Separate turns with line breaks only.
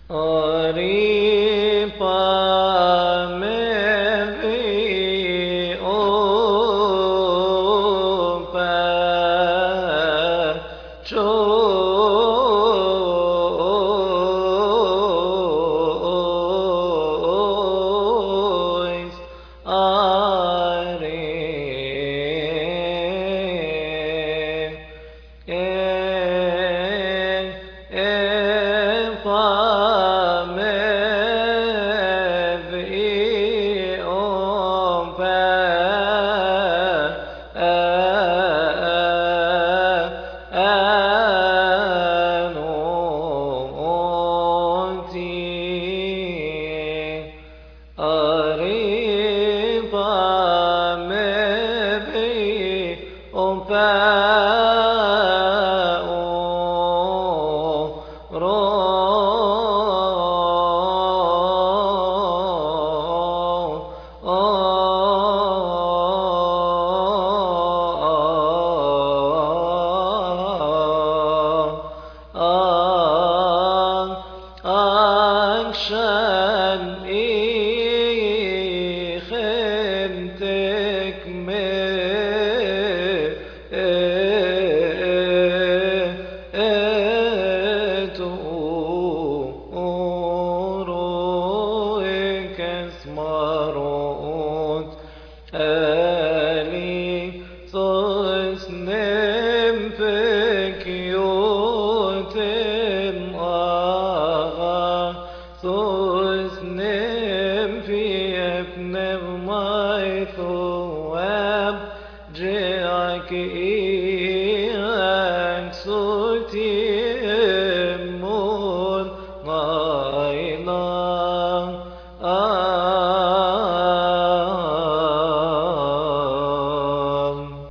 Oripa me vi opa chois are fa me vi Arriba me vi un عشان خنتك رويك اسمرون ألي صوص نمفك يوتن صوص نم في ابن الماي ثواب جاك إياك صوتي مول غاينا